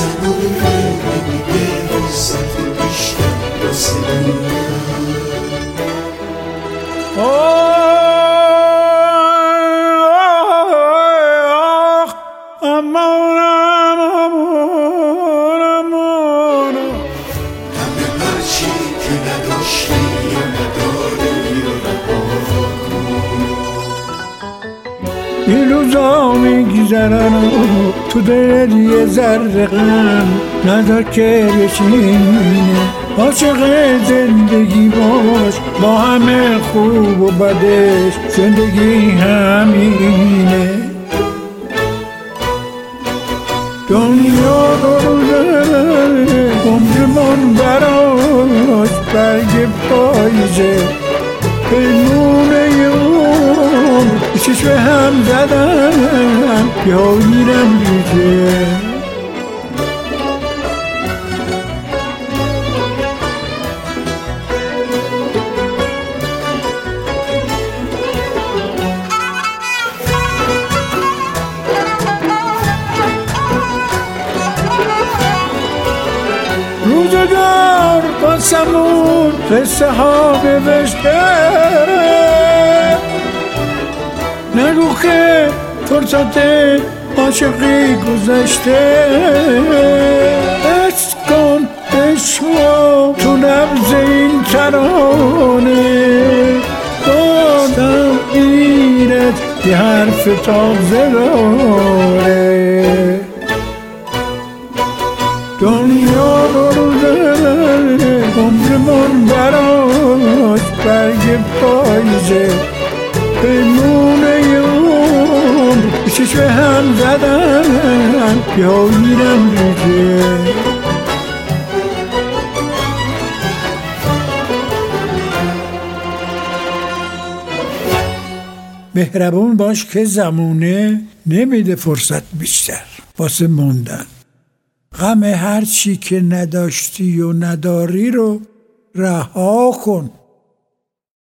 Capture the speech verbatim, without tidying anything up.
این روزا میگذرن و تو دلت یه ذره غم نذار که بشینه، عاشق زندگی باش با همه خوب و بدش، زندگی همینه. دنیا روزه عمرمون براش برگ پاییزه، پیمونه عمر چشم هم زدم یا میرم ریزه. روزگار باسمون قصه ها بوشته، نگو که فرصت عاشقی گذشته. عشق کن عشقا تو نبض این ترانه، دادم ایرت یه حرف تازه داره. دنیا روزه عمرمون براش برگ پاییزه، پیمونه عمر چشم هم زدن یا میرم ریزه. مهربون باش که زمونه نمیده فرصت بیشتر واسه موندن. غم هر چی که نداشتی و نداری رو رها کن.